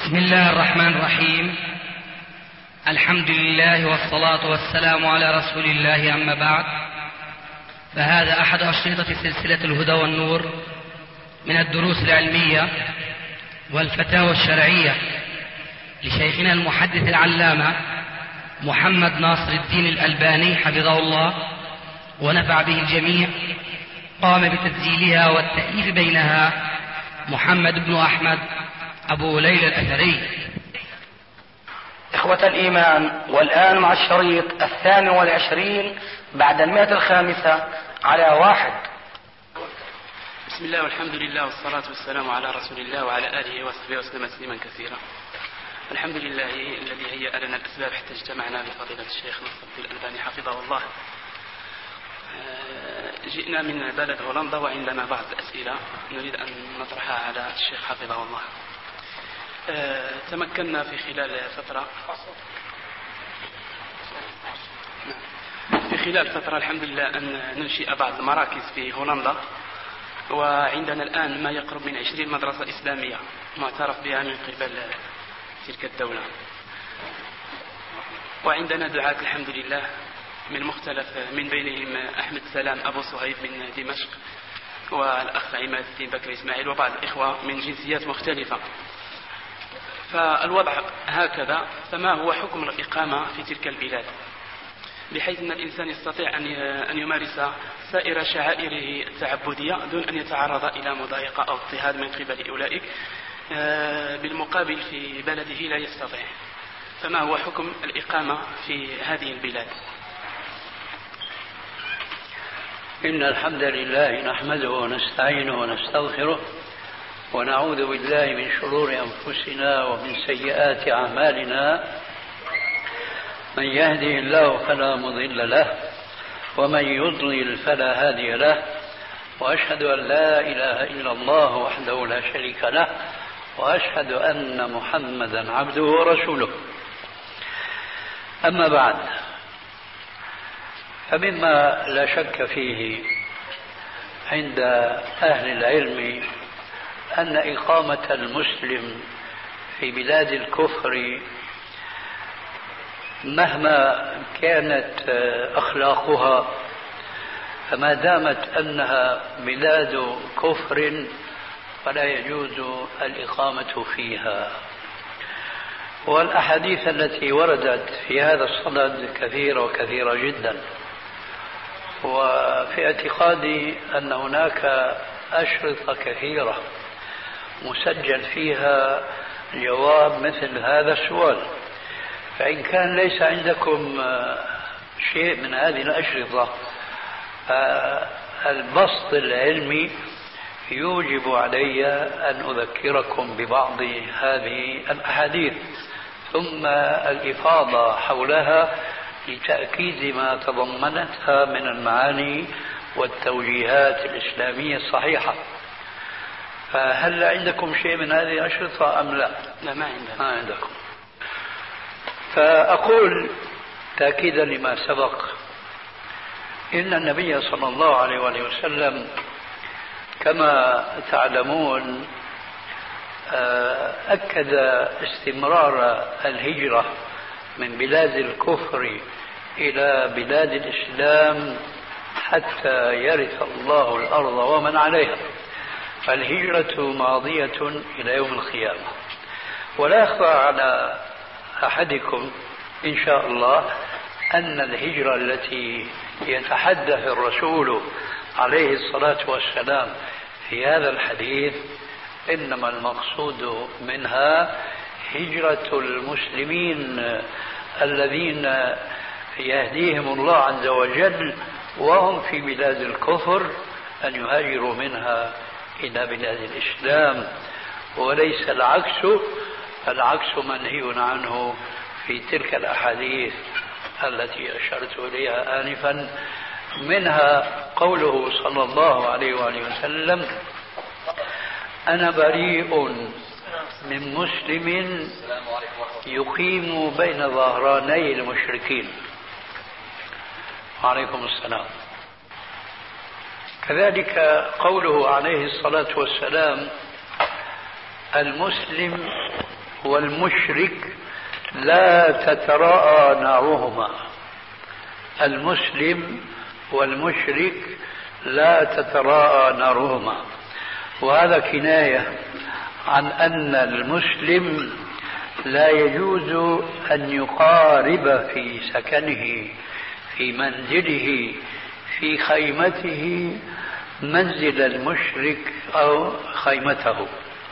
بسم الله الرحمن الرحيم. الحمد لله والصلاة والسلام على رسول الله، أما بعد، فهذا أحد أشرطة سلسلة الهدى والنور من الدروس العلمية والفتاوى الشرعية لشيخنا المحدث العلامة محمد ناصر الدين الألباني حفظه الله ونفع به الجميع. قام بتسجيلها والتأليف بينها محمد بن أحمد أبو ليلى الأثري. إخوة الإيمان، والآن مع الشريط 22 بعد 105 على 1. بسم الله والحمد لله والصلاة والسلام على رسول الله وعلى آله وصحبه وسلم تسليما كثيرا. الحمد لله الذي هيأ لنا الأسباب حتى اجتمعنا بفضيلة الشيخ ناصر الدين الألباني حفظه الله. جئنا من بلد هولندا وعندنا بعض الأسئلة نريد أن نطرحها على الشيخ حفظه الله. تمكنا في خلال فترة الحمد لله أن ننشئ بعض المراكز في هولندا، وعندنا الآن ما يقرب من 20 مدرسة إسلامية معترف بها من قبل تلك الدولة، وعندنا دعاة الحمد لله من مختلف، من بينهم أحمد سلام أبو صهيب من دمشق، والأخ عماد الدين بكر إسماعيل، وبعض الإخوة من جنسيات مختلفة. فالوضع هكذا، فما هو حكم الإقامة في تلك البلاد بحيث أن الإنسان يستطيع أن يمارس سائر شعائره التعبدية دون أن يتعرض إلى مضايقة أو اضطهاد من قبل أولئك، بالمقابل في بلده لا يستطيع. فما هو حكم الإقامة في هذه البلاد؟ إن الحمد لله نحمده ونستعينه ونستغفره ونعوذ بالله من شرور أنفسنا ومن سيئات أعمالنا. من يهده الله فلا مضل له ومن يضلل فلا هادي له، وأشهد أن لا إله إلا الله وحده لا شريك له، وأشهد أن محمدا عبده ورسوله. أما بعد، فمما لا شك فيه عند أهل العلم أن إقامة المسلم في بلاد الكفر مهما كانت أخلاقها، فما دامت أنها بلاد كفر فلا يجوز الإقامة فيها. والأحاديث التي وردت في هذا الصدد كثيرة وكثيرة جدا، وفي اعتقادي أن هناك أشرطة كثيرة مسجل فيها جواب مثل هذا السؤال. فإن كان ليس عندكم شيء من هذه الأشرطة، البسط العلمي يوجب علي أن أذكركم ببعض هذه الأحاديث، ثم الإفاضة حولها لتأكيد ما تضمنتها من المعاني والتوجيهات الإسلامية الصحيحة. فهل عندكم شيء من هذه الأشرطة أم لا؟ لا، ما عندكم. فأقول تأكيدا لما سبق، إن النبي صلى الله عليه وآله وسلم كما تعلمون أكد استمرار الهجرة من بلاد الكفر إلى بلاد الإسلام حتى يرث الله الأرض ومن عليها. فالهجرة ماضية إلى يوم القيامة. ولا يخفى على أحدكم إن شاء الله أن الهجرة التي يتحدث الرسول عليه الصلاة والسلام في هذا الحديث إنما المقصود منها هجرة المسلمين الذين يهديهم الله عز وجل وهم في بلاد الكفر أن يهاجروا منها إلى بلاد الإسلام، وليس العكس. العكس منهي عنه في تلك الأحاديث التي أشرت إليها آنفا، منها قوله صلى الله عليه وآله وسلم: أنا بريء من مسلم يقيم بين ظهراني المشركين. وعليكم السلام. كذلك قوله عليه الصلاة والسلام: المسلم والمشرك لا تتراءى نارهما. المسلم والمشرك لا تتراءى نارهما، وهذا كناية عن أن المسلم لا يجوز أن يقارب في سكنه، في منزله، في خيمته منزل المشرك أو خيمته،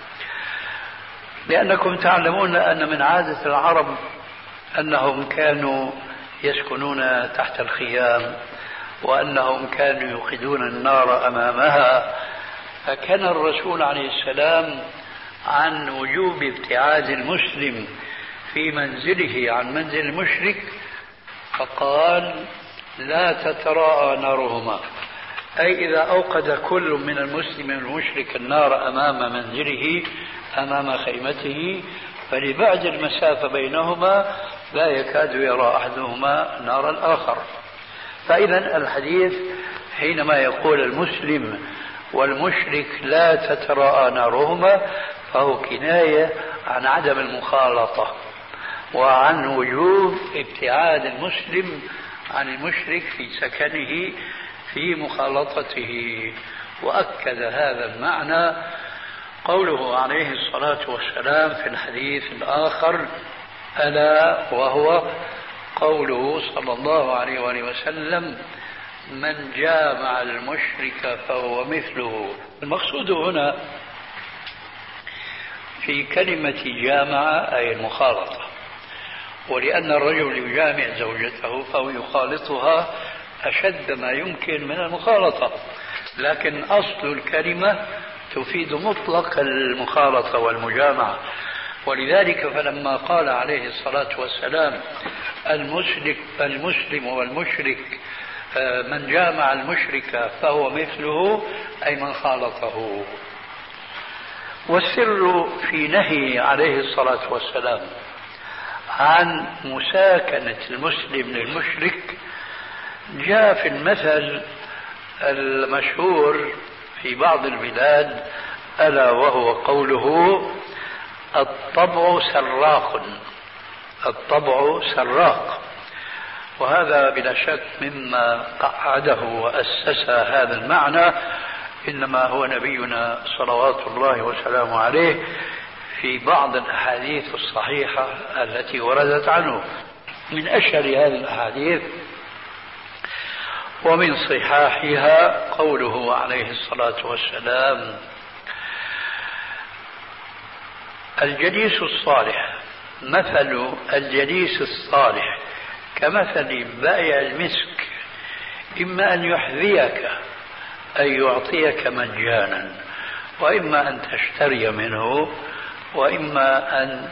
لأنكم تعلمون أن من عادة العرب أنهم كانوا يسكنون تحت الخيام، وأنهم كانوا يوقدون النار أمامها. فكان الرسول عليه السلام عن وجوب ابتعاد المسلم في منزله عن منزل المشرك فقال لا تتراءى نارهما، أي إذا أوقد كل من المسلم والمشرك النار أمام منزله أمام خيمته فلبعد المسافة بينهما لا يكاد يرى أحدهما نار الآخر. فإذا الحديث حينما يقول المسلم والمشرك لا تتراءى نارهما فهو كناية عن عدم المخالطة وعن وجوب ابتعاد المسلم عن المشرك في سكنه في مخالطته. وأكد هذا المعنى قوله عليه الصلاة والسلام في الحديث الآخر: ألا وهو قوله صلى الله عليه وآله وسلم: من جامع المشرك فهو مثله. المقصود هنا في كلمة جامع أي المخالطة، ولأن الرجل يجامع زوجته فهو يخالطها أشد ما يمكن من المخالطة، لكن أصل الكلمة تفيد مطلق المخالطة والمجامعة. ولذلك فلما قال عليه الصلاة والسلام المسلم والمشرك من جامع المشرك فهو مثله أي من خالطه. والسر في نهي عليه الصلاة والسلام عن مساكنة المسلم للمشرك جاء في المثل المشهور في بعض البلاد: ألا وهو قوله: الطبع سراق. الطبع سراق. وهذا بلا شك مما قعده وأسس هذا المعنى إنما هو نبينا صلوات الله وسلامه عليه في بعض الأحاديث الصحيحة التي وردت عنه. من أشهر هذه الأحاديث ومن صحاحها قوله عليه الصلاة والسلام: الجليس الصالح مثل الجليس الصالح كمثل بائع المسك، إما أن يحذيك أي يعطيك مجانا، وإما أن تشتري منه، وإما أن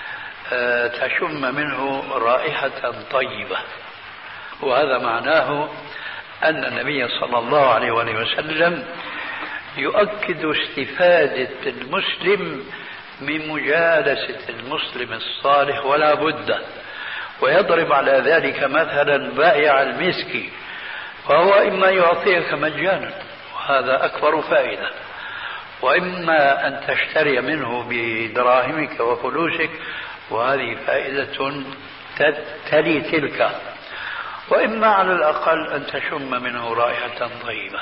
تشم منه رائحة طيبة. وهذا معناه أن النبي صلى الله عليه وسلم يؤكد استفادة المسلم من مجالسة المسلم الصالح ولا بد، ويضرب على ذلك مثلا بائع المسك، فهو إما يعطيك مجانا وهذا أكبر فائدة، وإما أن تشتري منه بدراهمك وفلوسك وهذه فائدة تلي تلك، وإما على الأقل أن تشم منه رائحة طيبة.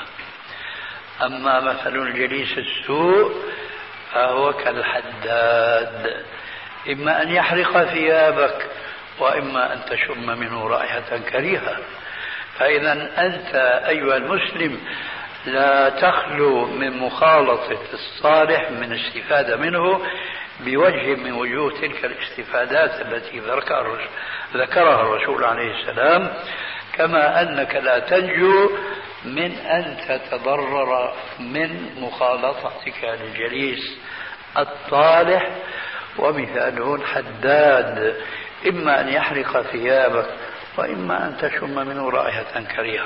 أما مثل الجليس السوء فهو كالحداد، إما أن يحرق ثيابك وإما أن تشم منه رائحة كريهة. فإذا أنت أيها المسلم لا تخلو من مخالطة الصالح من الاستفادة منه بوجه من وجوه تلك الاستفادات التي ذكرها الرسول عليه السلام، كما أنك لا تنجو من أن تتضرر من مخالطتك للجليس الطالح. ومثاله الحداد، إما أن يحرق ثيابك وإما أن تشم منه رائحة كريهة.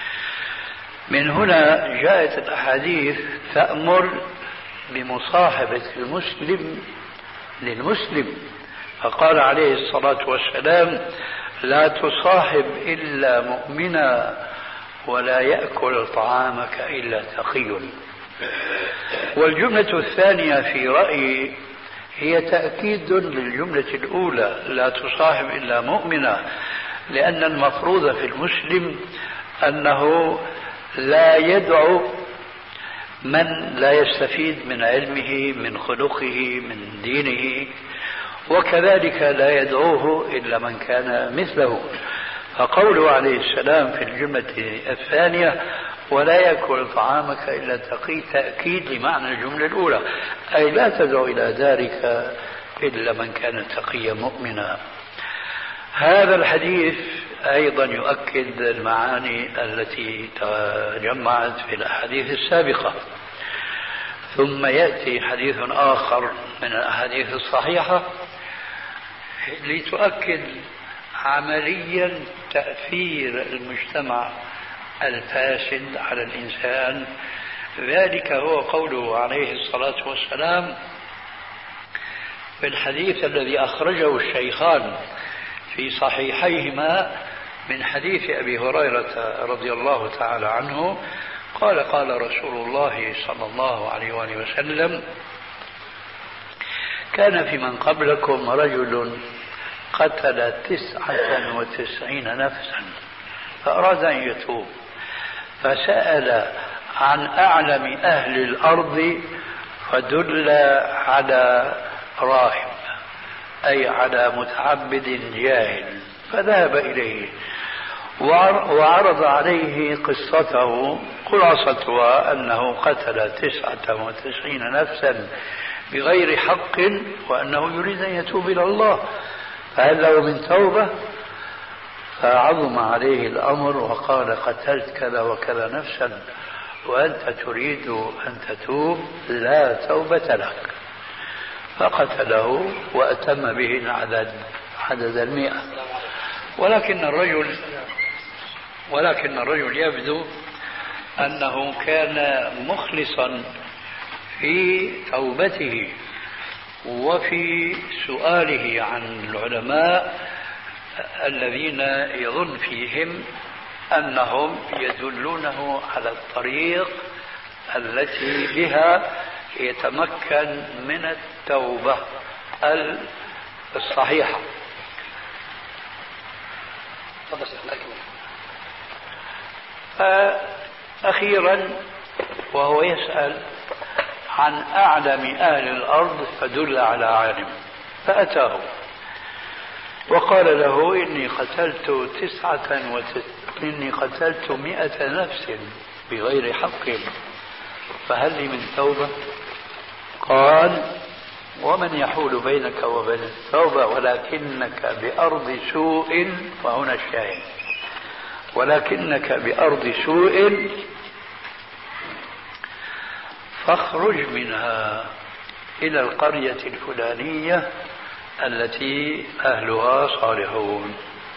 من هنا جاءت الأحاديث تأمر بمصاحبة المسلم للمسلم، فقال عليه الصلاة والسلام: لا تصاحب إلا مؤمنا ولا يأكل طعامك إلا تقي. والجملة الثانية في رأيي هي تأكيد للجملة الأولى: لا تصاحب إلا مؤمنا، لأن المفروض في المسلم أنه لا يدعو من لا يستفيد من علمه، من خلقه، من دينه، وكذلك لا يدعوه إلا من كان مثله. فقوله عليه السلام في الجملة الثانية: ولا يأكل طعامك إلا تقي، تأكيد لمعنى الجملة الأولى، أي لا تدعو إلى ذلك إلا من كان تقيا مؤمنا. هذا الحديث أيضا يؤكد المعاني التي تجمعت في الأحاديث السابقة. ثم يأتي حديث آخر من الأحاديث الصحيحة لتؤكد عمليا تأثير المجتمع الفاسد على الإنسان. ذلك هو قوله عليه الصلاة والسلام في الحديث الذي أخرجه الشيخان في صحيحيهما من حديث أبي هريرة رضي الله تعالى عنه قال: قال رسول الله صلى الله عليه وآله وسلم: كان في من قبلكم رجل قتل 99 نفسا فأراد أن يتوب، فسأل عن أعلم أهل الأرض فدل على راهب، أي على متعبد جاهل، فذهب إليه وعرض عليه قصته. خلاصتها أنه قتل 99 نفسا بغير حق، وأنه يريد أن يتوب إلى الله، فهل له من توبة؟ فعظم عليه الأمر وقال: قتلت كذا وكذا نفسا وأنت تريد أن تتوب، لا توبة لك. فقتله وأتم به العدد، عدد 100. ولكن الرجل يبدو أنه كان مخلصا في توبته وفي سؤاله عن العلماء الذين يظن فيهم أنهم يدلونه على الطريق التي بها يتمكن من التوبة الصحيحة. فأخيرا وهو يسأل عن أعلم أهل الأرض فدل على عالم، فأتاه وقال له: إني قتلت 100 نفس بغير حق، فهل لي من توبة؟ قال: ومن يحول بينك وبين التوبة ولكنك بأرض سوء، وهنا الشاهد، ولكنك بأرض سوء فاخرج منها إلى القرية الفلانية التي أهلها صالحون.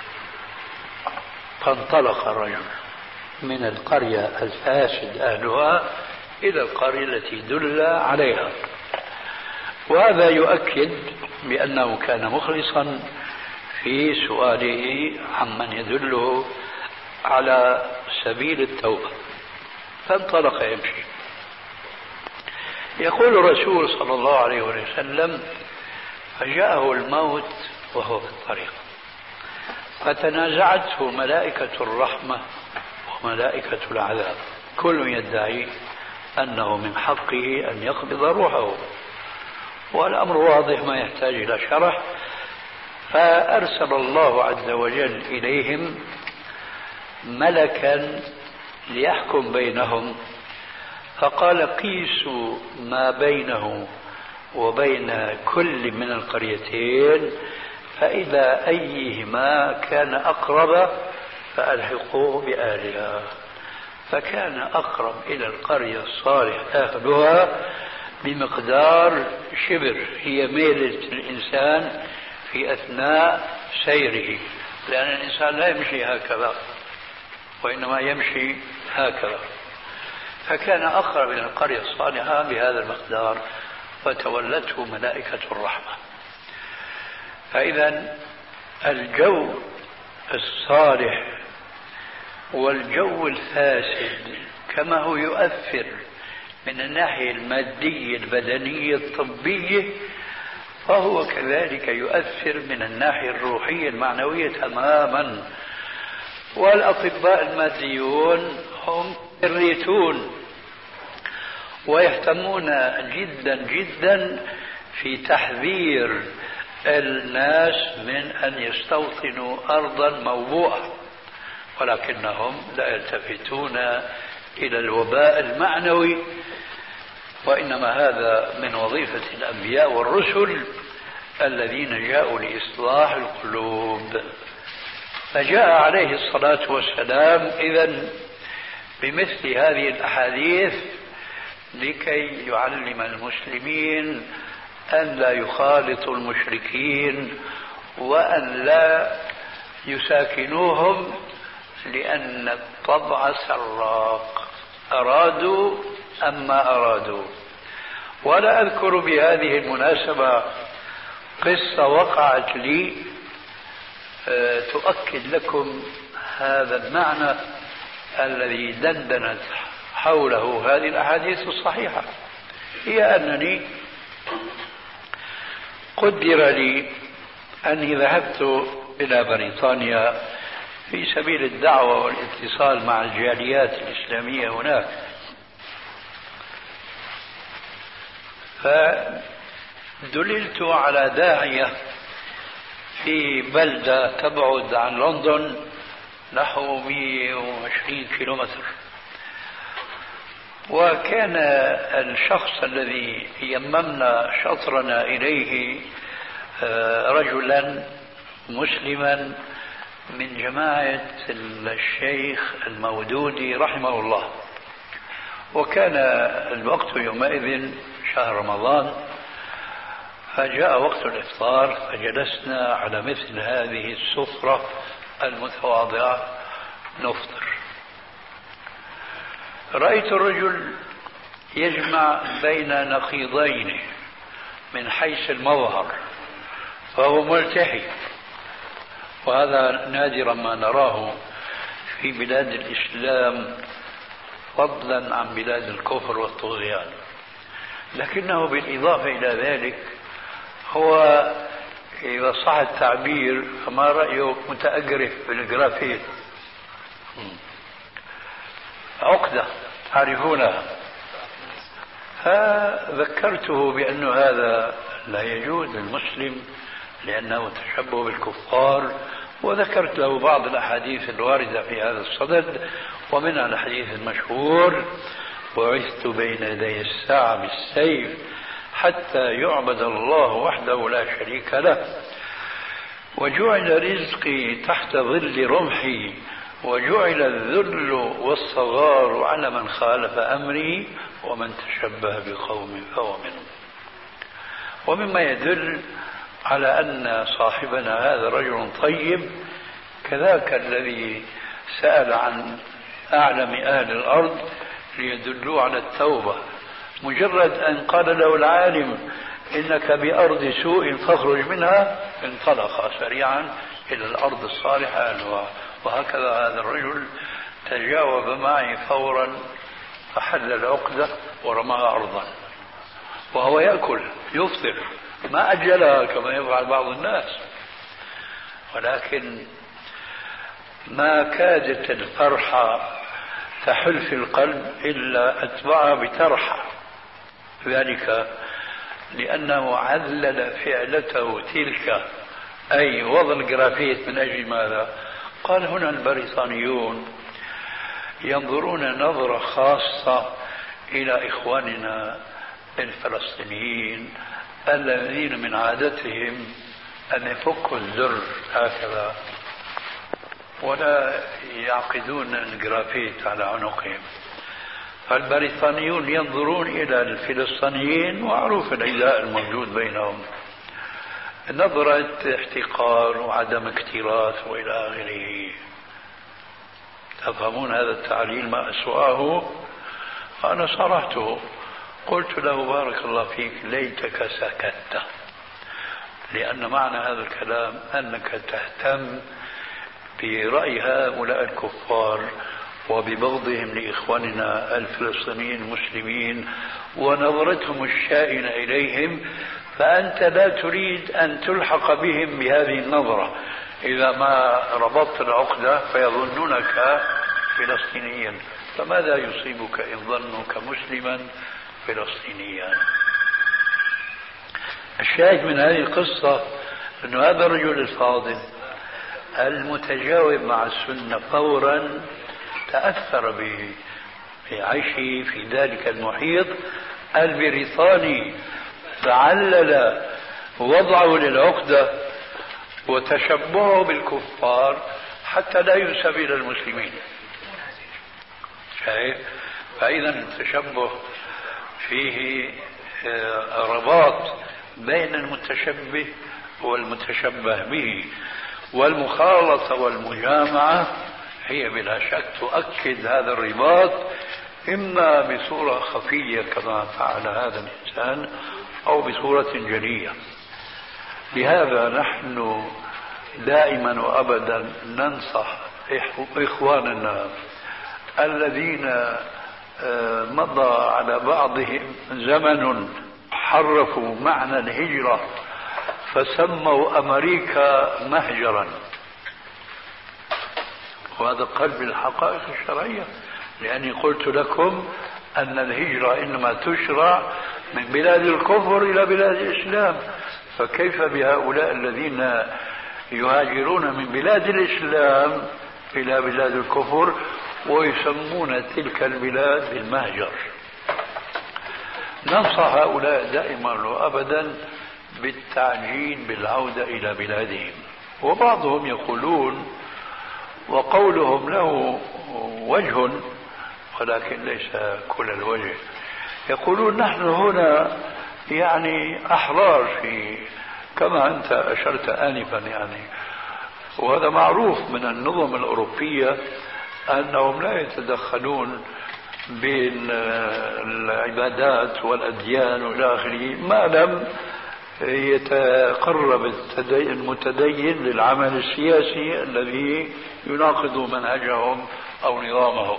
فانطلق الرجل من القرية الفاسد أهلها إلى القرية التي دل عليها، وهذا يؤكد بأنه كان مخلصا في سؤاله عمن يدله على سبيل التوبة. فانطلق يمشي. يقول الرسول صلى الله عليه وسلم: فجاءه الموت وهو في الطريق، فتنازعته ملائكة الرحمة وملائكة العذاب، كل يدعي أنه من حقه أن يقبض روحه، والأمر واضح ما يحتاج إلى شرح. فأرسل الله عز وجل إليهم ملكا ليحكم بينهم، فقال: قيسوا ما بينه وبين كل من القريتين، فإذا أيهما كان أقرب فألحقوه بأهلها. فكان أقرب إلى القرية الصالح أهلها بمقدار شبر، هي ميلة الإنسان في أثناء سيره، لأن الإنسان لا يمشي هكذا وإنما يمشي هكذا. فكان أقرب إلى القرية الصالحة بهذا المقدار، فتولته ملائكة الرحمة. فإذا الجو الصالح والجو الفاسد كما هو يؤثر من الناحية المادية البدنية الطبية، فهو كذلك يؤثر من الناحية الروحية المعنوية تماما. والأطباء الماديون هم يريتون ويهتمون جدا جدا في تحذير الناس من أن يستوطنوا أرضا موبوءة، ولكنهم لا يلتفتون إلى الوباء المعنوي، وإنما هذا من وظيفة الأنبياء والرسل الذين جاءوا لإصلاح القلوب. فجاء عليه الصلاة والسلام إذن بمثل هذه الأحاديث لكي يعلم المسلمين أن لا يخالطوا المشركين وأن لا يساكنوهم، لأن الطبع سراق، أرادوا أم ما أرادوا. ولا أذكر بهذه المناسبة قصة وقعت لي تؤكد لكم هذا المعنى الذي دندنت حوله هذه الأحاديث الصحيحة. هي أنني قدر لي أني ذهبت إلى بريطانيا في سبيل الدعوة والاتصال مع الجاليات الإسلامية هناك، فدللت على داعية في بلدة تبعد عن لندن نحو 120 كيلومتر، وكان الشخص الذي يممنا شطرنا إليه رجلا مسلما من جماعة الشيخ المودودي رحمه الله. وكان الوقت يومئذ شهر رمضان، فجاء وقت الإفطار فجلسنا على مثل هذه السفرة المتواضعة نفطر. رأيت الرجل يجمع بين نقيضين من حيث المظهر، فهو ملتحي، وهذا نادرا ما نراه في بلاد الإسلام فضلا عن بلاد الكفر والطغيان. لكنه بالإضافة إلى ذلك هو إذا صح التعبير فما رأيه متأجرف بالجرافيت، عقدة تعرفونها. فذكرته بأن هذا لا يجوز للمسلم لأنه تشبه بالكفار، وذكرت له بعض الأحاديث الواردة في هذا الصدد، ومنها الحديث المشهور: بعثت بين يدي الساعة بالسيف حتى يعبد الله وحده لا شريك له، وجعل رزقي تحت ظل رمحي، وجعل الذل والصغار على من خالف أمري، ومن تشبه بقوم فهو منهم. ومما يدل على أن صاحبنا هذا رجل طيب، كذاك الذي سأل عن أعلم أهل الأرض ليدلوا على التوبة، مجرد أن قال له العالم إنك بأرض سوء فاخرج منها انطلق سريعا إلى الأرض الصالحة. وهكذا هذا الرجل تجاوب معي فورا، فحل العقدة ورماها أرضا، وهو يأكل يفطر، ما أجلها كما يفعل بعض الناس. ولكن ما كادت الفرحة تحل في القلب إلا أتبعها بترحى، ذلك لأنه علل فعلته تلك، أي وضع الجرافيت، من أجل ماذا؟ قال: هنا البريطانيون ينظرون نظرة خاصة إلى إخواننا الفلسطينيين الذين من عادتهم أن يفكوا الزر هكذا ولا يعقدون الجرافيت على عنقهم. فالبريطانيون ينظرون إلى الفلسطينيين، معروف العداء الموجود بينهم، نظرة احتقار وعدم اكتراث وإلى آخره. تفهمون هذا التعليل ما أسوأه؟ فأنا صرحته، قلت له: بارك الله فيك، ليتك سكت، لأن معنى هذا الكلام أنك تهتم برأي هؤلاء الكفار وببغضهم لإخواننا الفلسطينيين المسلمين ونظرتهم الشائنة إليهم، فأنت لا تريد أن تلحق بهم بهذه النظرة. إذا ما ربطت العقدة فيظنونك فلسطينيا، فماذا يصيبك إن ظنوك مسلما فلسطينيا؟ الشاهد من هذه القصة أن هذا الرجل الفاضل المتجاوب مع السنة فورا تأثر بعيشه في ذلك المحيط البريطاني، فعلل وضعه للعقدة وتشبهه بالكفار حتى لا ينسب إلى المسلمين. شايف؟ فإذا التشبه فيه رباط بين المتشبه والمتشبه به، والمخالطة والمجامعة هي بلا شك تؤكد هذا الرباط، إما بصورة خفية كما فعل هذا الإنسان أو بصورة جلية. لهذا نحن دائما وأبدا ننصح إخواننا الذين مضى على بعضهم زمن حرفوا معنى الهجرة فسموا أمريكا مهجرا، وهذا قلب الحقائق الشرعية، لأني قلت لكم أن الهجرة إنما تشرع من بلاد الكفر إلى بلاد الإسلام، فكيف بهؤلاء الذين يهاجرون من بلاد الإسلام إلى بلاد الكفر ويسمون تلك البلاد بالمهجر؟ ننصح هؤلاء دائما وأبدا بالتعجيل بالعودة إلى بلادهم. وبعضهم يقولون، وقولهم له وجه ولكن ليس كل الوجه، يقولون نحن هنا يعني أحرار في كما أنت أشرت آنفا، يعني وهذا معروف من النظم الأوروبية أنهم لا يتدخلون بين العبادات والأديان وإلى آخره ما لم يتقرب المتدين للعمل السياسي الذي يناقض منهجهم أو نظامهم.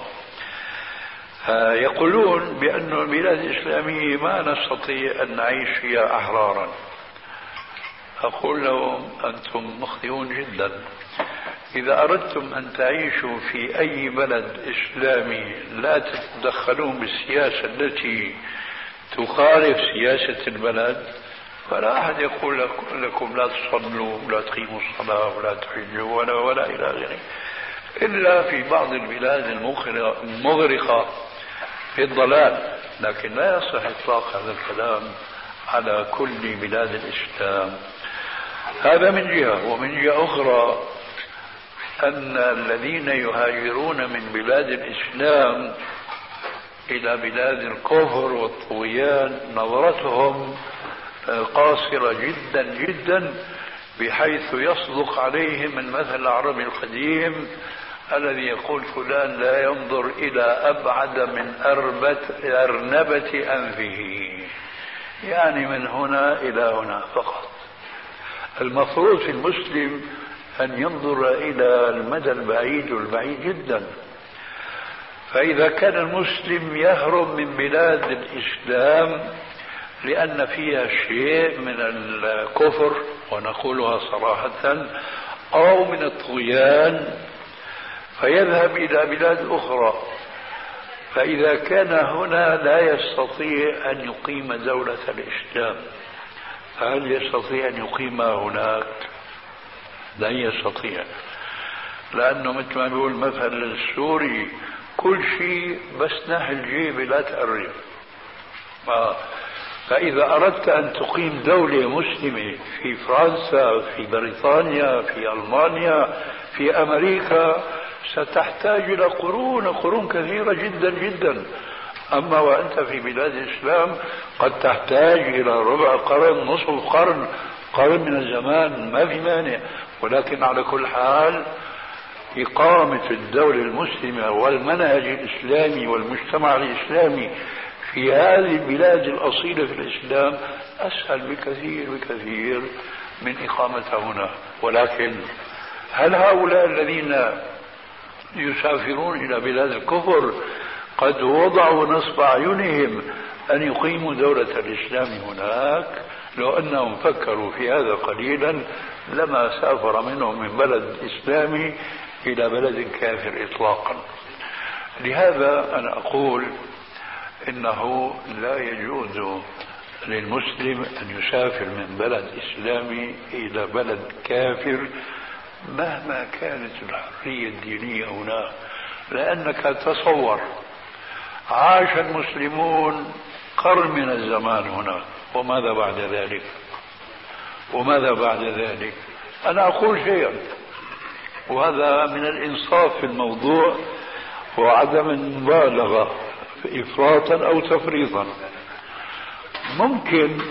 يقولون بأن البلاد الإسلامية ما نستطيع أن نعيش فيها أحرارا. أقول لهم أنتم مخطئون جدا. إذا أردتم أن تعيشوا في أي بلد إسلامي لا تتدخلون بالسياسة التي تخالف سياسة البلد، فلا أحد يقول لكم لا تصلوا ولا تقيموا الصلاة ولا تحجوا ولا إلى آخره، إلا في بعض البلاد المغرقة في الضلال، لكن لا يصح إطلاق هذا الكلام على كل بلاد الإسلام. هذا من جهة. ومن جهة أخرى أن الذين يهاجرون من بلاد الإسلام إلى بلاد الكفر والطغيان نظرتهم قاصرة جدا جدا، بحيث يصدق عليهم المثل العربي القديم الذي يقول فلان لا ينظر إلى أبعد من أرنبة أنفه، يعني من هنا إلى هنا فقط. المفروض في المسلم أن ينظر إلى المدى البعيد والبعيد جدا. فإذا كان المسلم يهرب من بلاد الإسلام لأن فيها شيء من الكفر ونقولها صراحة أو من الطغيان فيذهب إلى بلاد أخرى، فإذا كان هنا لا يستطيع أن يقيم دولة الإسلام فهل يستطيع أن يقيمها هناك؟ لا يستطيع، لأنه مثل ما بيقول مثل السوري كل شيء بس ناحي الجيب لا تقرب. فإذا أردت أن تقيم دولة مسلمة في فرنسا، في بريطانيا، في ألمانيا، في أمريكا، ستحتاج إلى قرون كثيرة جدا جدا. أما وأنت في بلاد الإسلام قد تحتاج إلى ربع قرن، نصف قرن من الزمان، ما في مانع. ولكن على كل حال إقامة الدولة المسلمة والمنهج الإسلامي والمجتمع الإسلامي في هذه البلاد الأصيلة في الإسلام أسهل بكثير بكثير من إقامتها هنا. ولكن هل هؤلاء الذين يسافرون إلى بلاد الكفر قد وضعوا نصب أعينهم أن يقيموا دولة الإسلام هناك. لو أنهم فكروا في هذا قليلا لما سافر منهم من بلد إسلامي إلى بلد كافر إطلاقا. لهذا أنا أقول إنه لا يجوز للمسلم أن يسافر من بلد إسلامي إلى بلد كافر مهما كانت الحرية الدينية هناك. لأنك تصور عاش المسلمون قرن من الزمان هناك، وماذا بعد ذلك؟ وماذا بعد ذلك؟ أنا أقول شيئا، وهذا من الإنصاف في الموضوع وعدم المبالغة إفراطا أو تفريطا. ممكن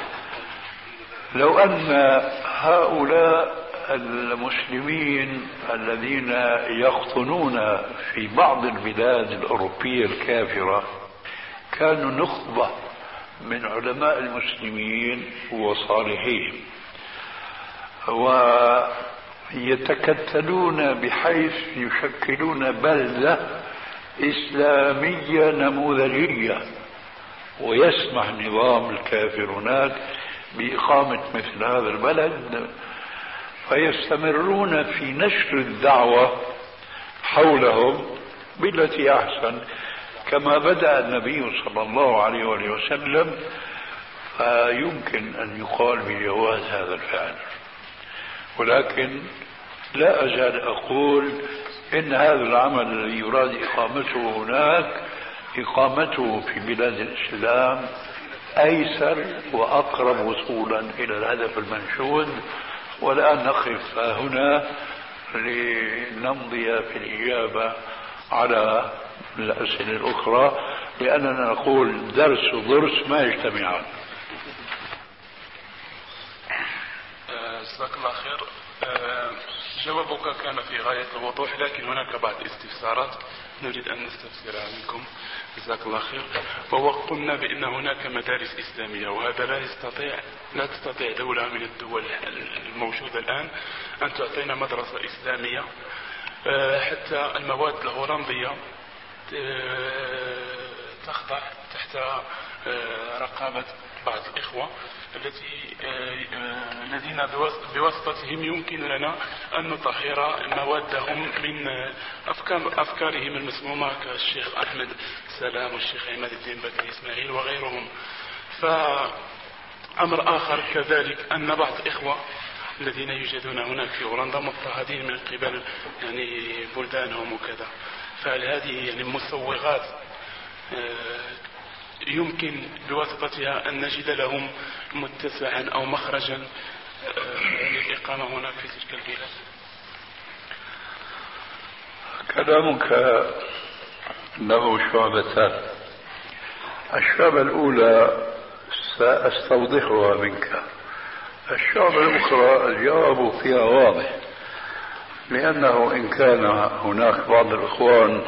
لو أن هؤلاء المسلمين الذين يقطنون في بعض البلاد الأوروبية الكافرة كانوا نخبة من علماء المسلمين وصالحين ويتكتلون بحيث يشكلون بلدة إسلامية نموذجية، ويسمح نظام الكافر هناك بإقامة مثل هذا البلد، فيستمرون في نشر الدعوة حولهم بالتي أحسن كما بدأ النبي صلى الله عليه وسلم. فيمكن أن يقال بجواز هذا الفعل، ولكن لا أزال أقول إن هذا العمل الذي يراد إقامته هناك إقامته في بلاد الإسلام أيسر وأقرب وصولا إلى الهدف المنشود. والآن نقف هنا لنمضي في الإجابة على الأسئلة الأخرى، لأننا نقول درس وضرس ما يجتمعان. جزاك الله خير. جوابك كان في غاية الوضوح، لكن هناك بعض الاستفسارات نريد أن نستفسرها منكم. جزاك الله خير. وهو قلنا بأن هناك مدارس إسلامية، وهذا لا تستطيع دولة من الدول الموجودة الآن أن تعطينا مدرسة إسلامية. حتى المواد الهولندية تخضع تحت رقابة بعض الإخوة الذين بواسطتهم يمكن لنا أن نطهر موادهم من أفكارهم المسمومة كالشيخ أحمد سلام والشيخ عماد الدين بكري إسماعيل وغيرهم. فأمر آخر كذلك أن بعض الإخوة الذين يوجدون هناك في هولندا مضطهدين من قبل بلدانهم وكذا. فهل هذه مسوغات يمكن بواسطتها أن نجد لهم متسعا أو مخرجا للإقامة هناك في تلك البلاد؟ كلامك له شعبتان. الشعبة الأولى سأستوضحها منك، الشعبة الأخرى الجواب فيها واضح، لأنه إن كان هناك بعض الإخوان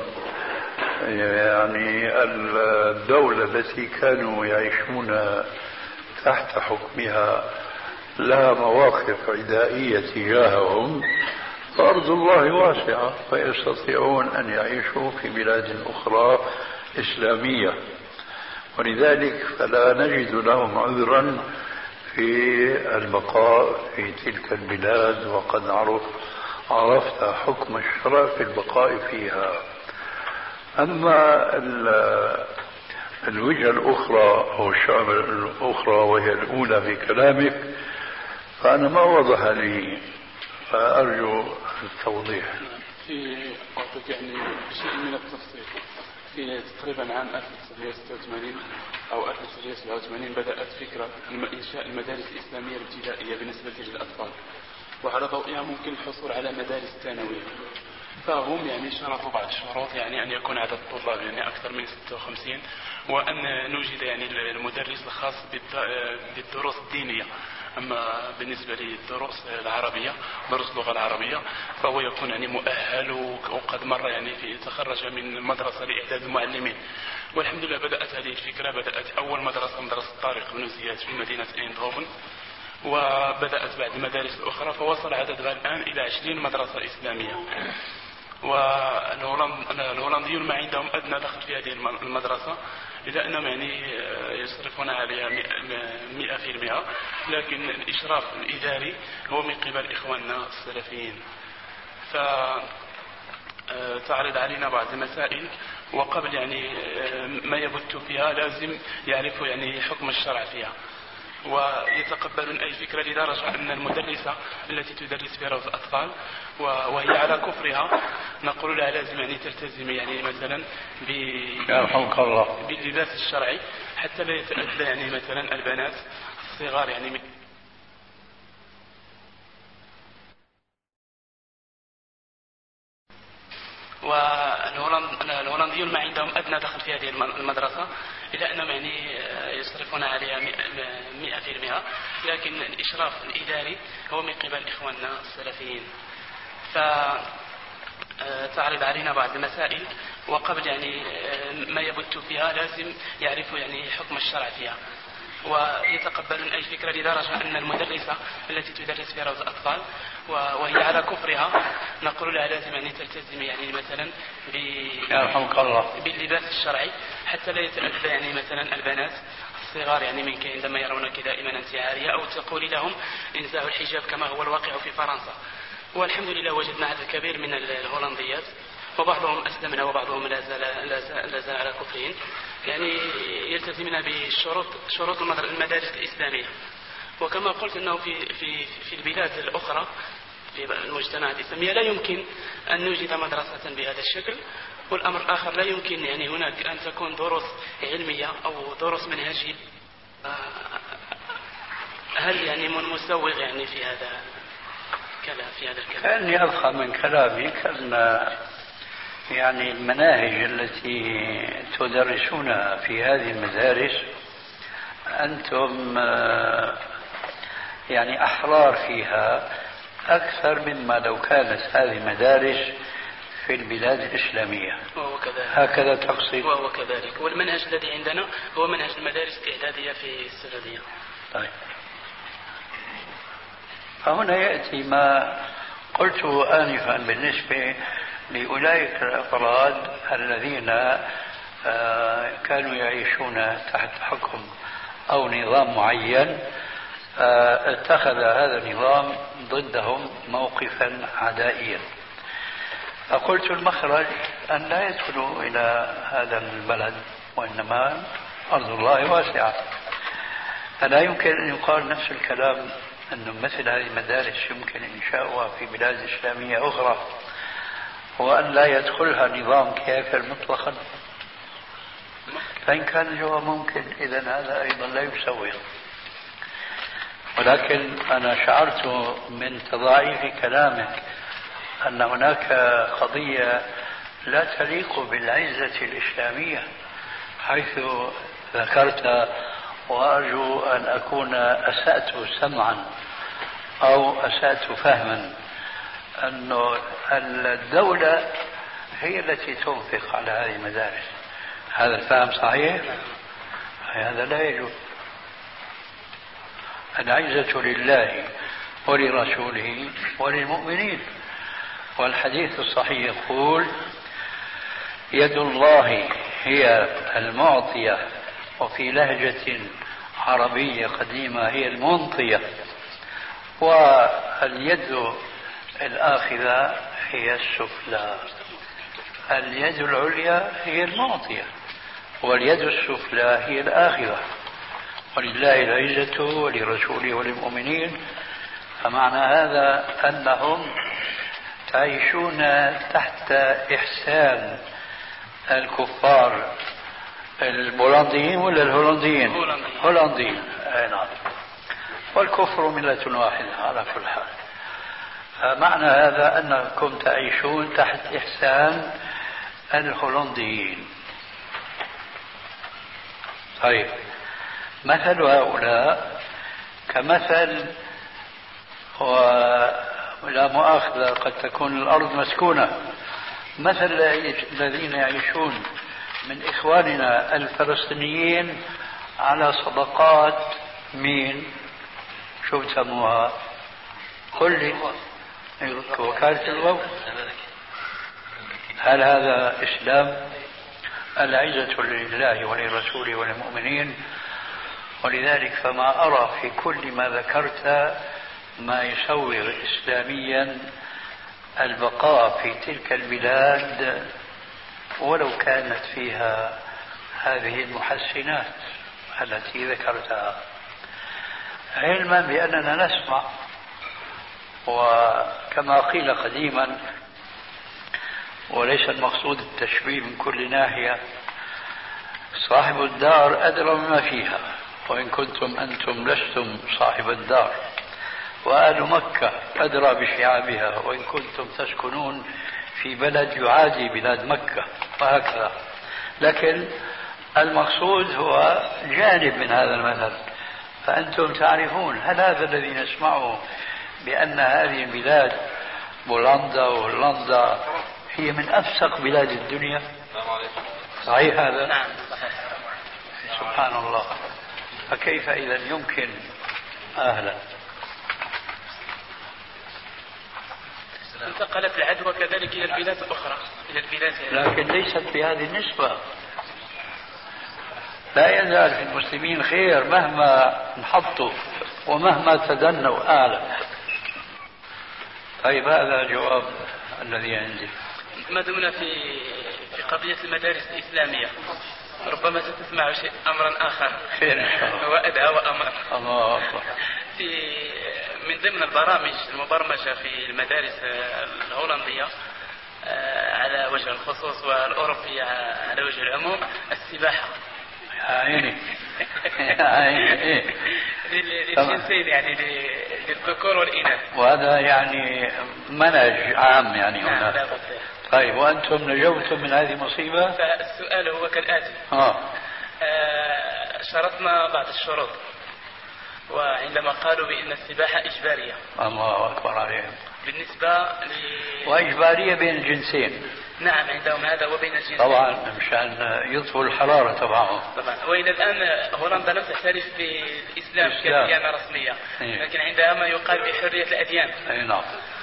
يعني الدولة التي كانوا يعيشون تحت حكمها لها مواقف عدائية تجاههم، فأرض الله واسعة فيستطيعون أن يعيشوا في بلاد أخرى إسلامية، ولذلك فلا نجد لهم عذرا في البقاء في تلك البلاد، وقد عرفت حكم الشرع في البقاء فيها. أما الوجهة الأخرى أو الشعب الأخرى وهي الأولى في كلامك فأنا ما وضح لي، فأرجو التوضيح. في يعني شيء من التفصيل. في تقريبا عام 1986 أو 1987 بدأت فكرة إنشاء المدارس الإسلامية الابتدائية بالنسبة للأطفال، وعلى ضوئها ممكن الحصول على مدارس ثانوية. فهم يعني شرطوا بعض الشروط، يعني أن يكون عدد الطلاب يعني أكثر من 56، وأن نوجد يعني المدرس الخاص بالدروس الدينية. أما بالنسبة للدروس العربية، دروس اللغة العربية، فهو يكون يعني مؤهل وقد مر يعني تخرج من مدرسة لإعداد المعلمين. والحمد لله بدأت هذه الفكرة، بدأت أول مدرسة طارق بن زياد في مدينة ايندهوفن، وبدأت بعد المدارس الأخرى، فوصل عددها الآن إلى 20 مدرسة إسلامية. والهولنديون ما عندهم أدنى دخل في هذه المدرسة، إلا أنهم يعني يصرفون عليها 100%، لكن الإشراف الإداري هو من قبل إخواننا السلفيين. فتعرض علينا بعض المسائل، وقبل يعني ما يبت فيها لازم يعرفوا يعني حكم الشرع فيها، ويتقبلون أي فكرة، لدرجة أن المدرسة التي تدرس في روض الأطفال وهي على كفرها نقول لها لازم يعني تلتزم يعني مثلا باللباس الشرعي حتى لا يتأذى يعني مثلا البنات الصغار يعني. والهولنديون ما عندهم أدنى دخل في هذه المدرسة، إلا أنهم يعني يصرفون عليها 100%، لكن الإشراف الإداري هو من قبل إخواننا السلفيين. فتعرض علينا بعض المسائل، وقبل يعني ما يبت فيها لازم يعرفوا يعني حكم الشرع فيها، ويتقبلون أي فكرة، لدرجة أن المدرسة التي تدرس في روض الأطفال وهي على كفرها نقول لها لازم يعني تلتزم يعني مثلا باللباس الشرعي حتى لا يتأذى يعني مثلا البنات الصغار يعني منك عندما يرونك دائما أنت عارية، أو تقولي لهم انزعوا الحجاب كما هو الواقع في فرنسا. والحمد لله وجدنا عدد كبير من الهولنديات، وبعضهم أسلمنا وبعضهم لا زال على كفرهم، يعني يلتزمون بشروط المدارس الإسلامية. وكما قلت أنه في البلاد الأخرى في المجتمعات الإسلامية لا يمكن أن نوجد مدرسة بهذا الشكل. والأمر الآخر لا يمكن يعني هناك أن تكون دروس علمية أو دروس منهجية. هل يعني من مسوغ يعني في هذا الكلام؟ كأني أفهم من كلامك أن يعني المناهج التي تدرسونها في هذه المدارس أنتم يعني أحرار فيها أكثر مما لو كانت هذه المدارس في البلاد الإسلامية. وهو كذلك. هكذا تقصد؟ وهو كذلك. والمنهج الذي عندنا هو منهج المدارس الإعدادية في السعودية. طيب، فهنا يأتي ما قلته آنفا بالنسبة لأولئك الأفراد الذين كانوا يعيشون تحت حكم أو نظام معين، اتخذ هذا النظام ضدهم موقفا عدائيا. فقلت المخرج أن لا يدخلوا إلى هذا البلد، وإنما أرض الله واسعة. فلا يمكن أن يقال نفس الكلام أن مثل هذه المدارس يمكن إنشاؤها في بلاد إسلامية أخرى، وأن لا يدخلها نظام كافر مطلقا. فإن كان الجواب ممكن إذن هذا أيضا لا يسوي. ولكن أنا شعرت من تضاعيف كلامك أن هناك قضية لا تليق بالعزة الإسلامية، حيث ذكرت، وأرجو أن أكون أسأت سمعا أو أسأت فهما، أن الدولة هي التي تنفق على هذه المدارس. هذا الفهم صحيح؟ هذا لا يجوز. العزة لله ولرسوله وللمؤمنين. والحديث الصحيح يقول: يد الله هي المعطية، وفي لهجة عربية قديمة هي المنطية، واليد الآخذة هي السفلى. اليد العليا هي المعطية، واليد السفلى هي الآخذة. ولله العزة ولرسوله وللمؤمنين. فمعنى هذا أنهم تعيشون تحت إحسان الكفار البولنديين ولا الهولنديين؟ هولنديين. نعم. والكفر ملة واحدة على كل حال. فمعنى هذا أنكم تعيشون تحت إحسان الهولنديين. طيب، مثل هؤلاء كمثل، ولا مؤاخذة قد تكون الأرض مسكونة، مثل الذين يعيشون من إخواننا الفلسطينيين على صدقات مين؟ شو بسموها؟ قل لي. وكالة الغوث. هل هذا إسلام؟ العزة لله ولرسوله وللمؤمنين، ولذلك فما أرى في كل ما ذكرت ما يسوغ إسلاميا البقاء في تلك البلاد ولو كانت فيها هذه المحسنات التي ذكرتها، علما بأننا نسمع، وكما قيل قديما وليس المقصود التشبيه من كل ناحية، صاحب الدار أدرى بما فيها وإن كنتم أنتم لستم صاحب الدار، وأهل مكة أدرى بشعابها وإن كنتم تسكنون في بلد يعادي بلاد مكة، وهكذا. لكن المقصود هو جانب من هذا المثل، فأنتم تعرفون هل هذا الذي نسمعه بأن هذه البلاد بولندا وهولندا هي من أفسق بلاد الدنيا؟ صحيح هذا؟ نعم صحيح. سبحان الله. فكيف إذا يمكن؟ أهلا. انتقلت العدوى كذلك إلى البلاد الأخرى، إلى البلاد لكن ليست بهذه النسبة. لا يزال في المسلمين خير مهما انحطوا ومهما تدنوا أعلى. طيب هذا جواب الذي عندي. ما دمنا في قضية المدارس الإسلامية، ربما ستسمع أمرا آخر خير إن شاء الله وأدعى وأمر. الله أكبر. من ضمن البرامج المبرمجة في المدارس الهولندية على وجه الخصوص والأوروبية على وجه العموم السباحة. يا عيني يا عيني. للجنسين يعني للذكور والإناث، وهذا يعني منهج عام يعني هنا. طيب وأنتم نجوتم من هذه المصيبة؟ فالسؤال هو كالآتي. شرطنا بعض الشروط، وعندما قالوا بأن السباحة إجبارية. الله أكبر عليهم. بالنسبة وإجبارية بين الجنسين. نعم عندهم هذا وبين الجنسين طبعا مشان يطفوا الحرارة طبعا. وإلى الآن هولندا لم تعترف بالإسلام كديانة رسمية، لكن عندها ما يقال بحرية الأديان. أي نعم.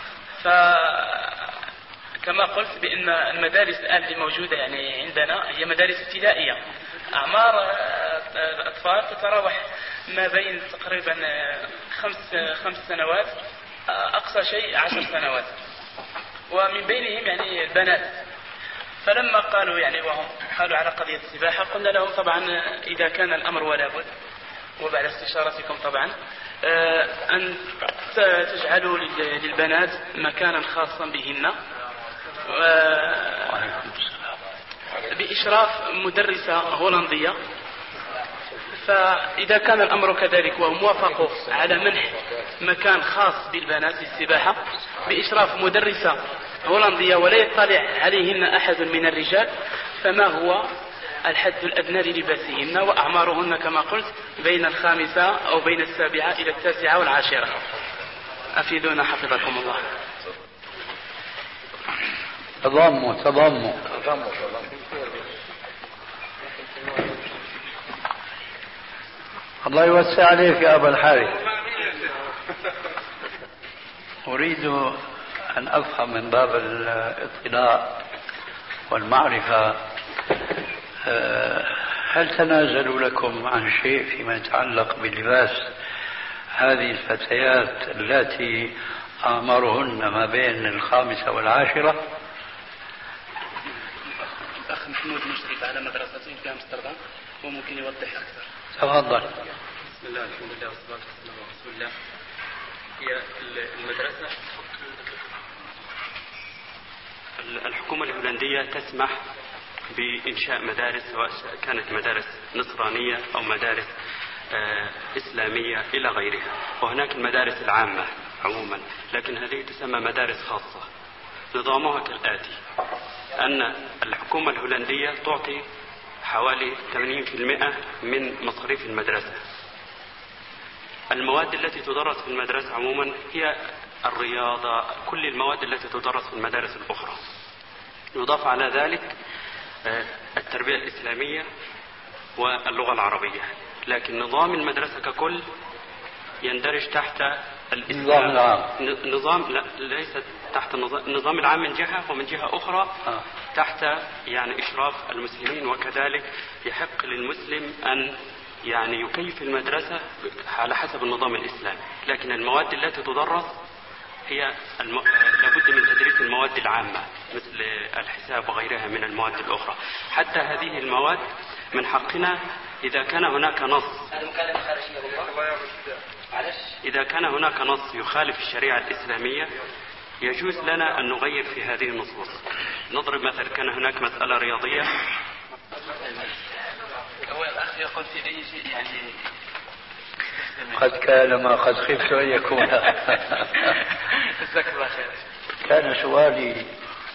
كما قلت بأن المدارس الآن اللي موجودة يعني عندنا هي مدارس ابتدائية، أعمار الأطفال تتراوح ما بين تقريبا 5 سنوات، أقصى شيء 10 سنوات، ومن بينهم يعني البنات. فلما قالوا يعني وهم قالوا على قضية السباحة، قلنا لهم طبعا إذا كان الأمر ولا بد، وبعد استشارتكم طبعا، أن تجعلوا للبنات مكانا خاصا بهن بإشراف مدرسة هولندية. فإذا كان الأمر كذلك وهم وافقوا على منح مكان خاص بالبنات للسباحة بإشراف مدرسة هولندية ولا يطلع عليهن أحد من الرجال، فما هو الحد الأدنى للباسهن؟ وأعمارهن كما قلت بين 5 أو بين 7 إلى 9 و10. أفيدونا حفظكم الله. تضموا. الله يوسع عليك يا أبا الحارث. أريد أن أفهم من باب الاطلاع والمعرفة، هل تنازلوا لكم عن شيء فيما يتعلق بلباس هذه الفتيات التي أعمارهن ما بين 5 و10؟ الأخ محمود مشرف على مدرستين في أمستردام وممكن يوضح أكثر. تفضل. بسم الله الحمد لله والصلاة والسلام على رسول الله. هي المدرسة الحكومة الهولندية تسمح بإنشاء مدارس، سواء كانت مدارس نصرانية أو مدارس إسلامية إلى غيرها، وهناك المدارس العامة عموما، لكن هذه تسمى مدارس خاصة. نظامها كالآتي: أن الحكومة الهولندية تعطي حوالي 80% من مصاريف المدرسة. المواد التي تدرس في المدرسة عموما هي الرياضة، كل المواد التي تدرس في المدارس الأخرى. يضاف على ذلك التربية الإسلامية واللغة العربية، لكن نظام المدرسة ككل يندرج تحت النظام العام. نظام لا ليس تحت النظام العام من جهة، ومن جهة أخرى تحت يعني إشراف المسلمين، وكذلك يحق للمسلم أن يعني يكيف المدرسة على حسب النظام الإسلامي. لكن المواد التي تدرس هي لابد من تدريس المواد العامة مثل الحساب وغيرها من المواد الأخرى. حتى هذه المواد من حقنا إذا كان هناك نص يخالف الشريعة الإسلامية يجوز لنا أن نغير في هذه النصوص. نضرب مثل، كان هناك مسألة رياضية. هو الأخ يقول في أي شيء يعني قد كان ما قد خفت أن يكون. جزاك الله خير. كان سؤالي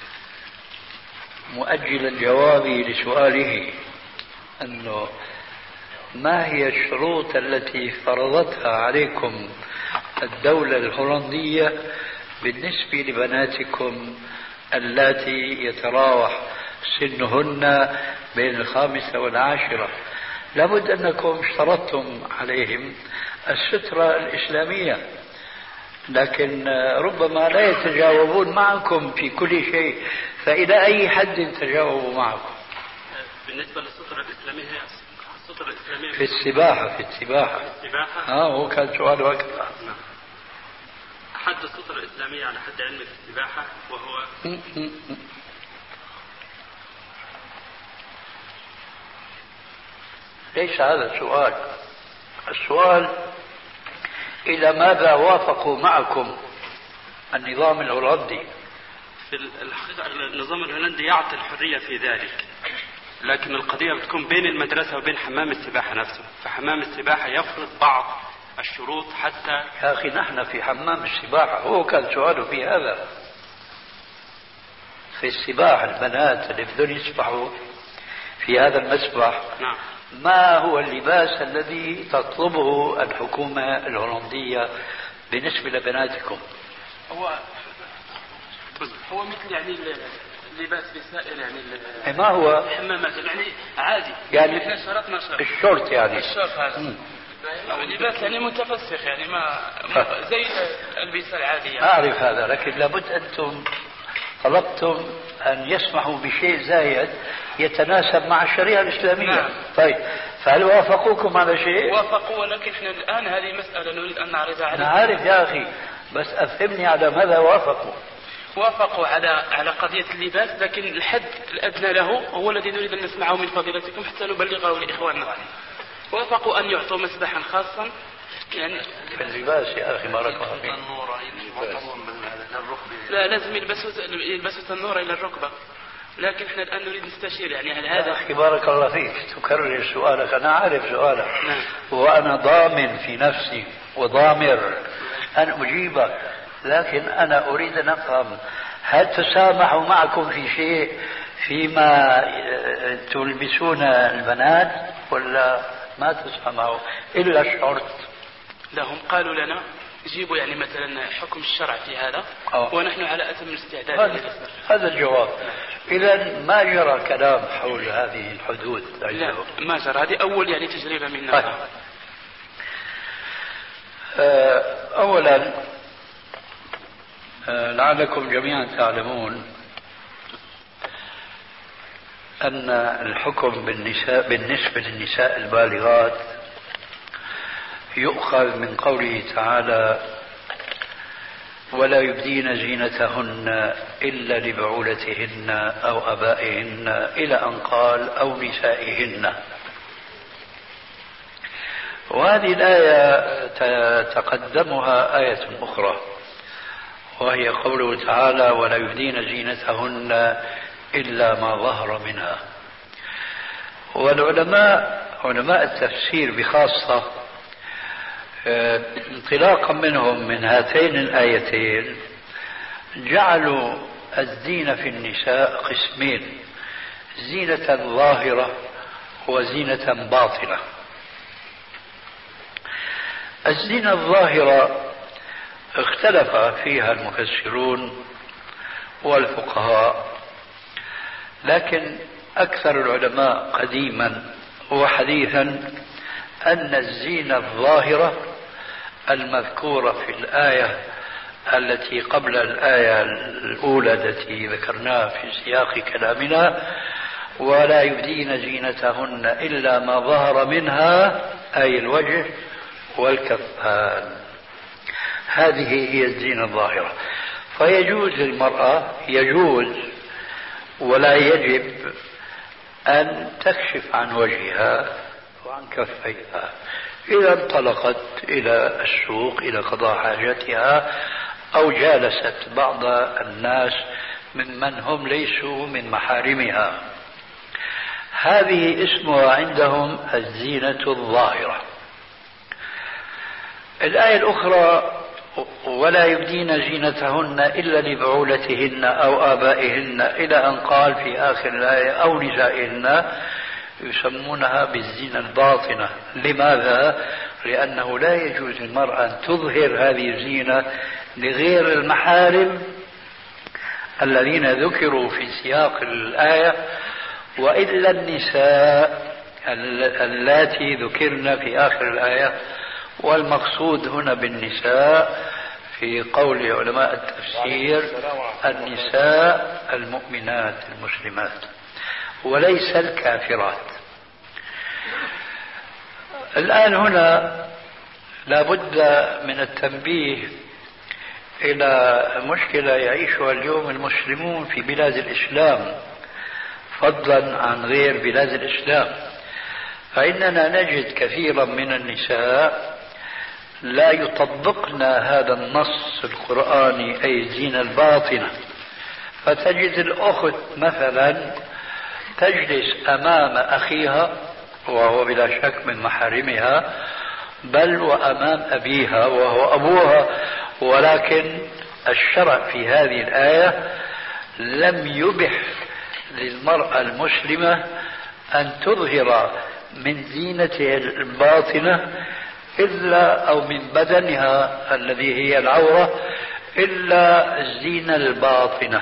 مؤجلا جوابي لسؤاله، أنه ما هي الشروط التي فرضتها عليكم الدولة الهولندية بالنسبة لبناتكم اللاتي يتراوح سنهن بين 5 و10؟ لابد أنكم اشترطتم عليهم السترة الإسلامية، لكن ربما لا يتجاوبون معكم في كل شيء، فإلى أي حد تجاوبوا معكم؟ بالنسبة للسترة الإسلامية، هي السترة الإسلامية في السباحة. هو كان سؤال وقت. حد السترة الإسلامية على حد علم السباحة، وهو ليس هذا السؤال. السؤال إلى ماذا وافقوا معكم النظام الهولندي؟ في الحقيقة النظام الهولندي يعطي الحرية في ذلك، لكن القضية بتكون بين المدرسة وبين حمام السباحة نفسه. فحمام السباحة يفرض بعض الشروط حتى. يا أخي نحن في حمام السباحة، هو كان سؤاله في هذا، في السباحة البنات اللي بدهم يسبحوا في هذا المسبح. نعم. ما هو اللباس الذي تطلبه الحكومة الهولندية بالنسبة لبناتكم؟ هو مثل يعني اللباس بسائر يعني ما هو حمامات يعني عادي، يعني احنا شرطنا شرط الشورت، يعني الشورت هذا لباس يعني متفسخ، يعني ما زي البسة العادية. أعرف هذا، لكن لابد أنتم طلبتم أن يسمحوا بشيء زايد يتناسب مع الشريعة الإسلامية. نعم. طيب، فهل وافقوكم على شيء؟ وافقوا، ولكن احنا الآن هذه مسألة نريد أن نعرضها عليكم. أنا عارف يا أخي، بس أفهمني على ماذا وافقوا. وافقوا على قضية اللباس، لكن الحد الأدنى له هو الذي نريد أن نسمعه من فضيلتكم حتى نبلغه لإخواننا. وافقوا أن يعطوا مسبحا خاصا يعني في اللباس. يا أخي بارك الله فيك. لا، لازم يلبسوا تنورة إلى الركبة، لكن احنا الآن نريد نستشير يعني هل هذا. يا أخي بارك الله فيك، تكرر سؤالك، أنا عارف سؤالك. نعم. وأنا ضامن في نفسي وضامر أن أجيبك، لكن أنا أريد أن أفهم، هل تسامحوا معكم في شيء فيما تلبسون البنات، ولا ما تسامحوا إلا الشرط؟ لهم قالوا لنا جيبوا يعني مثلا حكم الشرع في هذا، ونحن على أتم الاستعداد. هذا الجواب. إذا ما جرى كلام حول هذه الحدود؟ لا ما جرى، هذه أول يعني تجربة منا. أولا لعلكم جميعا تعلمون أن الحكم بالنسبة للنساء البالغات يؤخذ من قوله تعالى: ولا يبدين زينتهن إلا لبعولتهن أو أبائهن، إلى أن قال أو نسائهن. وهذه الآية تقدمها آية أخرى، وهي قوله تعالى: ولا يبدين زينتهن إلا ما ظهر منها. والعلماء علماء التفسير بخاصة انطلاقا منهم من هاتين الآيتين جعلوا الزينة في النساء قسمين: زينة ظاهرة وزينة باطنة. الزينة الظاهرة اختلف فيها المفسرون والفقهاء، لكن أكثر العلماء قديما وحديثا أن الزينة الظاهرة المذكورة في الآية التي قبل الآية الأولى التي ذكرناها في سياق كلامنا: ولا يبدين زينتهن إلا ما ظهر منها، أي الوجه والكفان. هذه هي الزينة الظاهرة. فيجوز للمرأة، يجوز ولا يجب، أن تكشف عن وجهها وعن كفيها إذا انطلقت إلى السوق إلى قضاء حاجتها أو جالست بعض الناس ممن هم ليسوا من محارمها. هذه اسمها عندهم الزينة الظاهرة. الآية الأخرى: ولا يبدين زينتهن إلا لبعولتهن أو آبائهن، إلى أن قال في آخر الآية: أو نسائهن، يسمونها بالزينة الباطنة. لماذا؟ لأنه لا يجوز للمرأة أن تظهر هذه الزينة لغير المحارم الذين ذكروا في سياق الآية، وإلا النساء اللاتي ذكرن في آخر الآية. والمقصود هنا بالنساء في قول علماء التفسير النساء المؤمنات المسلمات وليس الكافرات. الآن هنا لابد من التنبيه إلى مشكلة يعيشها اليوم المسلمون في بلاد الإسلام فضلا عن غير بلاد الإسلام. فإننا نجد كثيرا من النساء لا يطبقن هذا النص القرآني أي الزينة الباطنة. فتجد الأخت مثلا تجلس أمام أخيها وهو بلا شك من محارمها، بل وأمام أبيها وهو أبوها، ولكن الشرع في هذه الآية لم يبح للمرأة المسلمة أن تظهر من زينتها الباطنة إلا أو من بدنها الذي هي العورة إلا الزينة الباطنة.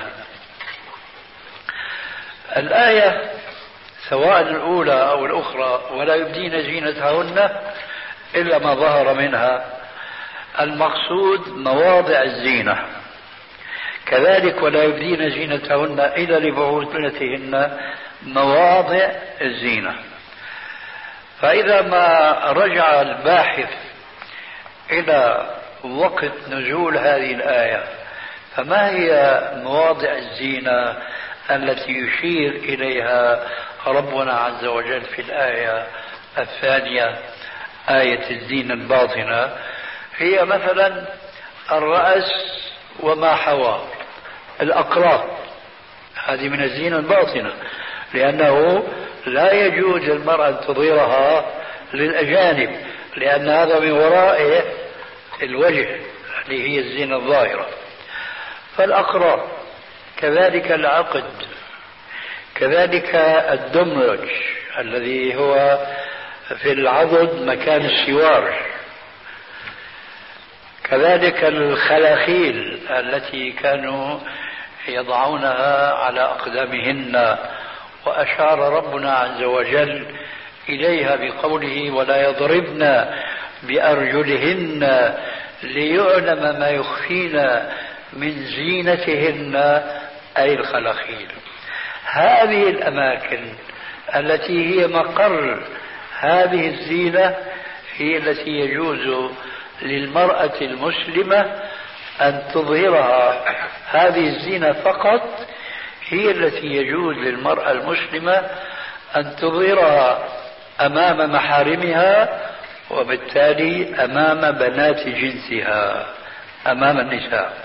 الآية سواء الأولى أو الأخرى: ولا يبدين زينتهن إلا ما ظهر منها، المقصود مواضع الزينة. كذلك ولا يبدين زينتهن إلا لبعولتهن، مواضع الزينة. فإذا ما رجع الباحث إلى وقت نزول هذه الآية، فما هي مواضع الزينة التي يشير إليها ربنا عز وجل في الآية الثانية آية الزينة الباطنة؟ هي مثلا الرأس وما حواه، الأقراط، هذه من الزينة الباطنة، لأنه لا يجوز للمرأة أن تظهرها للأجانب، لأن هذا من ورائه الوجه اللي هي الزينة الظاهرة. فالأقراط، كذلك العقد، كذلك الدمرج الذي هو في العضد مكان السوار، كذلك الخلاخيل التي كانوا يضعونها على أقدامهن، وأشار ربنا عز وجل إليها بقوله: ولا يضربن بأرجلهن ليعلم ما يخفين من زينتهن، أي الخلاخيل. هذه الأماكن التي هي مقر هذه الزينة هي التي يجوز للمرأة المسلمة أن تظهرها. هذه الزينة فقط هي التي يجوز للمرأة المسلمة أن تظهرها أمام محارمها، وبالتالي أمام بنات جنسها، أمام النساء.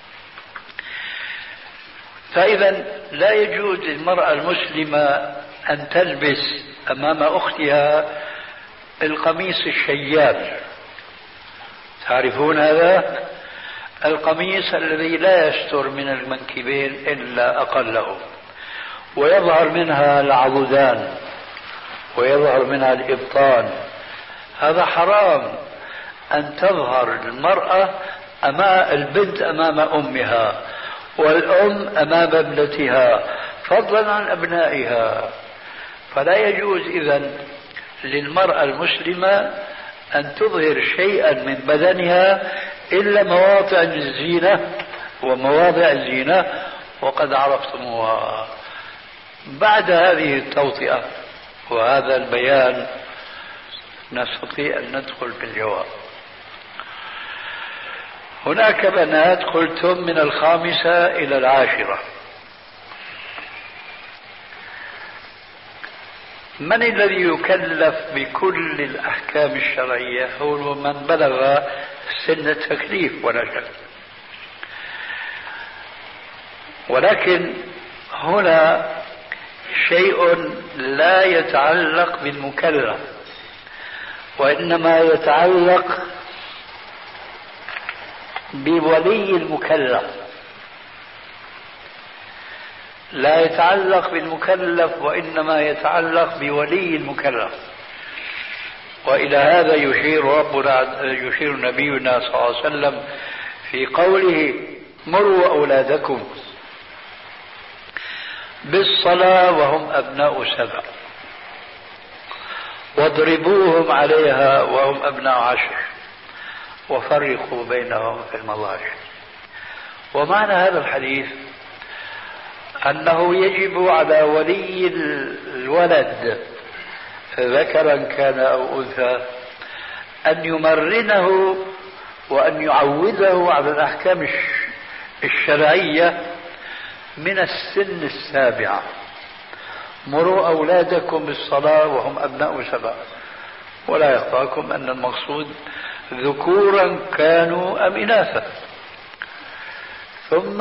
فإذا لا يجوز للمرأة المسلمة أن تلبس أمام أختها القميص الشياب. تعرفون هذا؟ القميص الذي لا يستر من المنكبين إلا أقله، ويظهر منها العضدان ويظهر منها الإبطان. هذا حرام أن تظهر المرأة أمام البنت أمام أمها، والأم أمام ابنتها، فضلا عن أبنائها. فلا يجوز إذن للمرأة المسلمة أن تظهر شيئا من بدنها إلا مواضع الزينة ومواضع الزينة وقد عرفتموها. بعد هذه التوطئة وهذا البيان نستطيع أن ندخل بالجواب. هناك بنات قلتم من 5 إلى 10. من الذي يكلف بكل الأحكام الشرعية؟ هو من بلغ سن التكليف ولا شك. ولكن هنا شيء لا يتعلق بالمكلف وإنما يتعلق بولي المكلف، لا يتعلق بالمكلف وإنما يتعلق بولي المكلف. وإلى هذا يشير نبينا صلى الله عليه وسلم في قوله مروا أولادكم بالصلاة وهم أبناء 7 واضربوهم عليها وهم أبناء 10 وفرقوا بينهم في المضاجع. ومعنى هذا الحديث أنه يجب على ولي الولد ذكرا كان أو أنثى أن يمرنه وأن يعوده على الأحكام الشرعية من السن 7. مروا أولادكم بالصلاة وهم أبناء 7. ولا يخفاكم أن المقصود ذكورا كانوا أم إناثا. ثم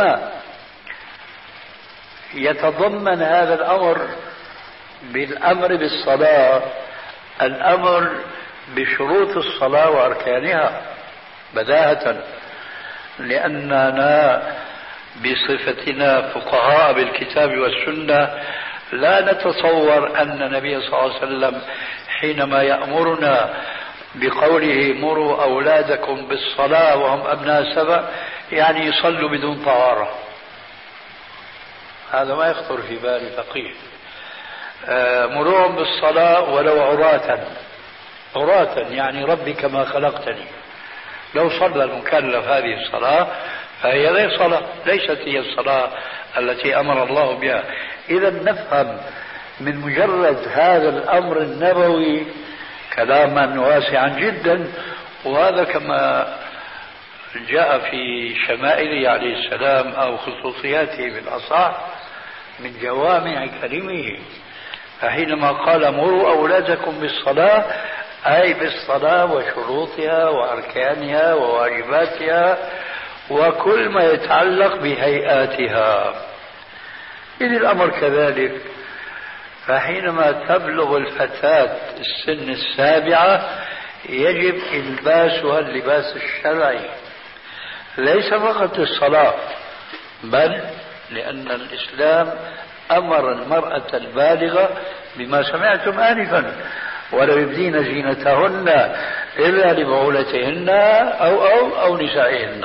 يتضمن هذا الأمر بالأمر بالصلاة الأمر بشروط الصلاة وأركانها بداهة، لأننا بصفتنا فقهاء بالكتاب والسنة لا نتصور أن النبي صلى الله عليه وسلم حينما يأمرنا بقوله مروا أولادكم بالصلاة وهم أبناء 7 يعني يصلوا بدون طهارة. هذا ما يخطر في بال فقيه. مروهم بالصلاة ولو عراة يعني ربي كما خلقتني. لو صلى المكلف هذه الصلاة فهي غير صلاة، ليست هي الصلاة التي أمر الله بها. إذا نفهم من مجرد هذا الأمر النبوي كلاما واسعا جدا، وهذا كما جاء في شمائله عليه السلام أو خصوصياته بالأصح من جوامع كلمه. فحينما قال مروا أولادكم بالصلاة أي بالصلاة وشروطها وأركانها وواجباتها وكل ما يتعلق بهيئاتها. إذ الأمر كذلك فحينما تبلغ الفتاة السن 7 يجب إلباسها اللباس الشرعي، ليس فقط للصلاة بل لأن الإسلام أمر المرأة البالغة بما سمعتم آنفا ولا يبدين زينتهن إلا لبعولتهن أو نسائهن.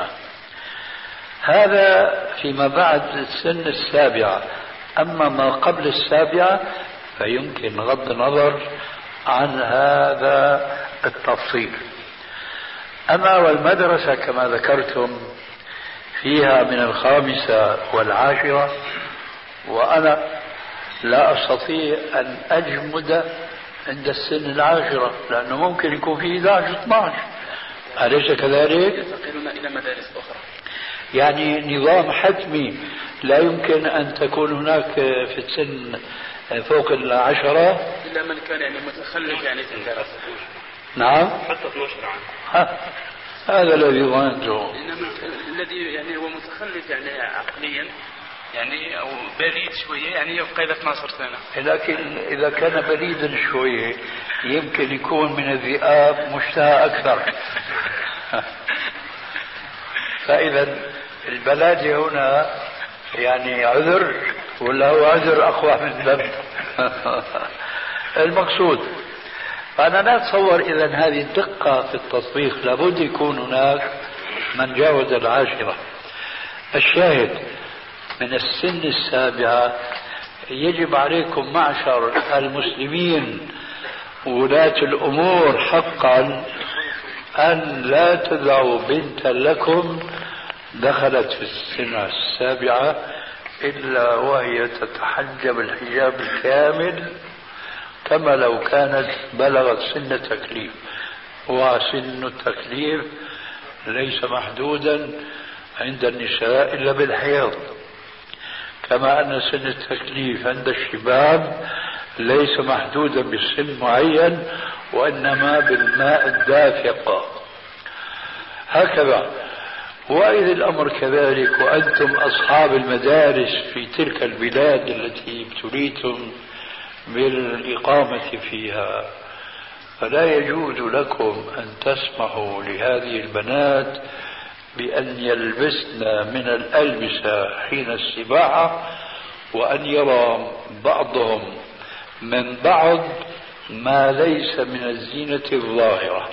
هذا فيما بعد السن 7. أما ما قبل 7 فيمكن غض النظر عن هذا التفصيل. أما والمدرسة كما ذكرتم فيها من 5 و10، وأنا لا أستطيع أن أجمد عند السن 10 لأنه ممكن يكون فيه 11-12. أليس كذلك؟ ينتقلون إلى مدارس أخرى، يعني نظام حتمي لا يمكن أن تكون هناك في السن فوق 10 إلا من كان يعني متخلف يعني في الدراسة. نعم حتى 12 عام. هذا الذي ظننته. إنما الذي يعني هو متخلف يعني عقليا يعني أو بليد شوية يعني يبقى إلى 12 سنة. لكن إذا كان بليدا شوية يمكن يكون من الذئاب مشتهى أكثر. فإذا البلادة هنا يعني عذر ولا هو عذر أقوى من ذنب؟ المقصود فأنا لا أتصور إذا هذه الدقة في التطبيق، لابد يكون هناك من جاوز 10. الشاهد من السن 7 يجب عليكم معشر المسلمين ولاة الأمور حقا أن لا تدعوا بنتا لكم دخلت في السنة 7 إلا وهي تتحجب الحجاب الكامل كما لو كانت بلغت سن التكليف. وسن التكليف ليس محدودا عند النساء إلا بالحيض، كما أن سن التكليف عند الشباب ليس محدودا بسن معين وإنما بالماء الدافق. هكذا وإذ الأمر كذلك وأنتم أصحاب المدارس في تلك البلاد التي ابتليتم بالإقامة فيها، فلا يجوز لكم أن تسمحوا لهذه البنات بأن يلبسن من الألبسة حين السباحة، وأن يرى بعضهم من بعض ما ليس من الزينة الظاهرة،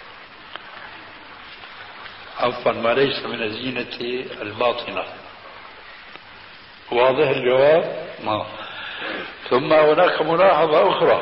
عفوا ما ليس من الزينة الباطنة. واضح الجواب؟ ما. ثم هناك ملاحظة أخرى،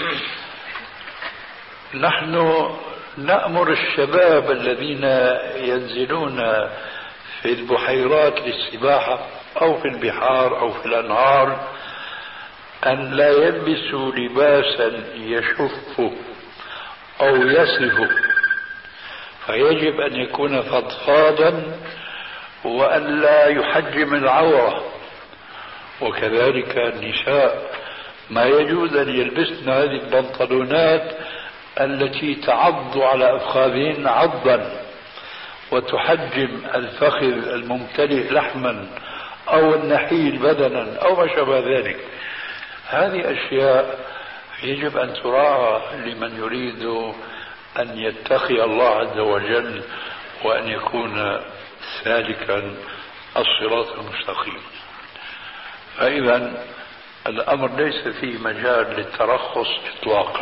نحن نأمر الشباب الذين ينزلون في البحيرات للسباحة أو في البحار أو في الأنهار أن لا يلبسوا لباسا يشف أو يسلف، فيجب أن يكون فضفاضا وأن لا يحجم العورة. وكذلك النساء ما يجوز أن يلبسن هذه البنطلونات التي تعض على أفخاذهن عضا وتحجم الفخذ الممتلئ لحما أو النحيل بدنا أو ما شابه ذلك. هذه أشياء يجب أن تراعى لمن يريد أن يتقي الله عز وجل وأن يكون سالكا الصراط المستقيم. فإذا الأمر ليس فيه مجال للترخص إطلاقا.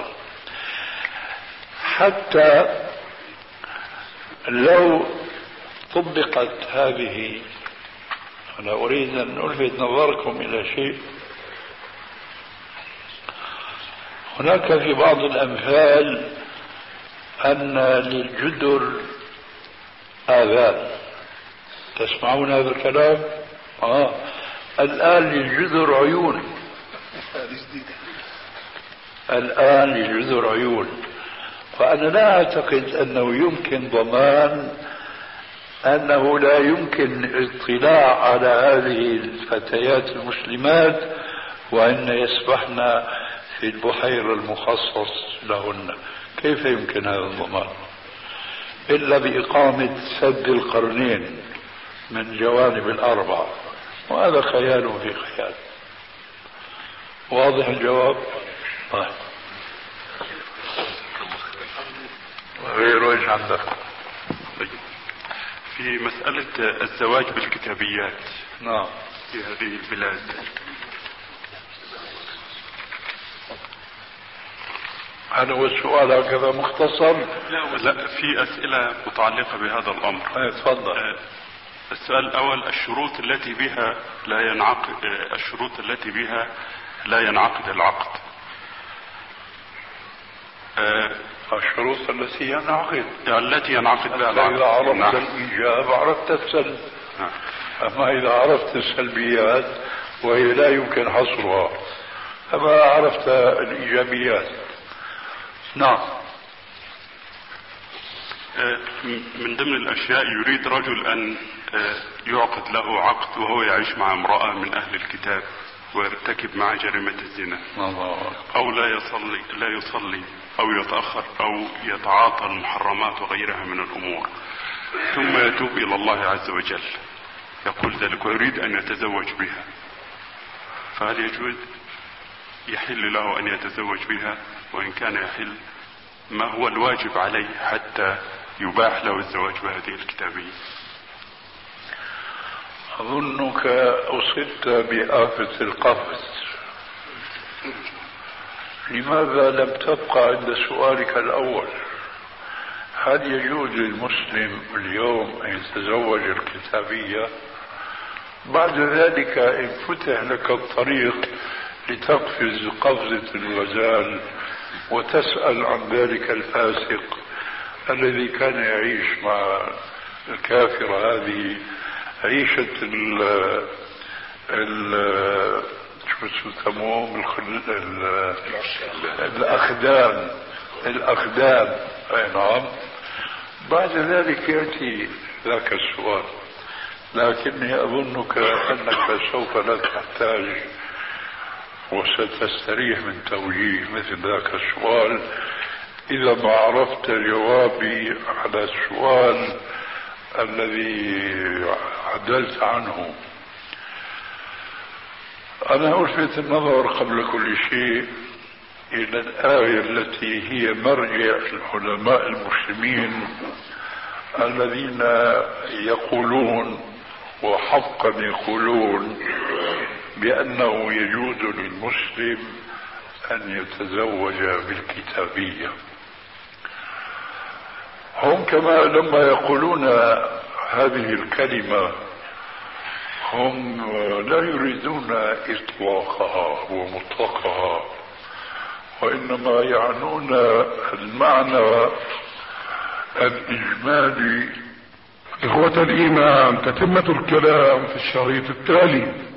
حتى لو طبقت هذه، أنا أريد أن ألفت نظركم إلى شيء. هناك في بعض الأمثال أن للجدر آذان. تسمعون هذا الكلام؟ الآن للجدر عيون. الآن للجدر عيون. فأنا لا أعتقد أنه يمكن ضمان أنه لا يمكن الاطلاع على هذه الفتيات المسلمات وأن يسبحن في البحيرة المخصص لهن. كيف يمكن هذا الضمان؟ إلا بإقامة سد القرنين من جوانب الأربعة، وهذا خيال في خيال. واضح الجواب؟ طيب. غيره ايش عندك؟ في مسألة الزواج بالكتابيات. نعم. في هذه البلاد هذا هو السؤال هكذا مختصر؟ لا، في أسئلة متعلقة بهذا الأمر. تفضل. السؤال الأول: الشروط التي بها لا ينعقد العقد. الشروط التي ينعقد بها العقد. إذا عرفت الإيجاب عرفت السلب. أما إذا عرفت السلبيات وهي لا يمكن حصرها فما عرفت الإيجابيات. نعم. من ضمن الأشياء يريد رجل أن يعقد له عقد وهو يعيش مع امرأة من أهل الكتاب ويرتكب مع جريمة الزنا، أو لا يصلي أو يتأخر أو يتعاطى المحرمات وغيرها من الأمور، ثم يتوب إلى الله عز وجل يقول ذلك ويريد أن يتزوج بها، فهل يحل له أن يتزوج بها؟ وإن كان يحل، ما هو الواجب عليه حتى يباح له الزواج بهذه الكتابية؟ أظنك أصبت بآفة القفز. لماذا لم تبقى عند سؤالك الأول؟ هل يجوز للمسلم اليوم أن يتزوج الكتابية؟ بعد ذلك إن فتح لك الطريق لتقفز قفزة الغزال وتسأل عن ذلك الفاسق الذي كان يعيش مع الكافرة هذه عيشة شو يسموهم الأخدام. أي نعم. بعد ذلك يأتي ذاك السؤال، لكني أظنك أنك سوف لا تحتاج وستستريح من توجيه مثل ذاك السؤال إذا ما عرفت جوابي على السؤال الذي عدلت عنه. أنا ألفت النظر قبل كل شيء إلى الآية التي هي مرجع العلماء المسلمين الذين يقولون وحقا يقولون بأنه يجوز للمسلم أن يتزوج بالكتابية. هم كما لما يقولون هذه الكلمة هم لا يريدون إطلاقها ومطلقها، وإنما يعنون المعنى الإجمالي. إخوة الإيمان، تتمة الكلام في الشريط التالي.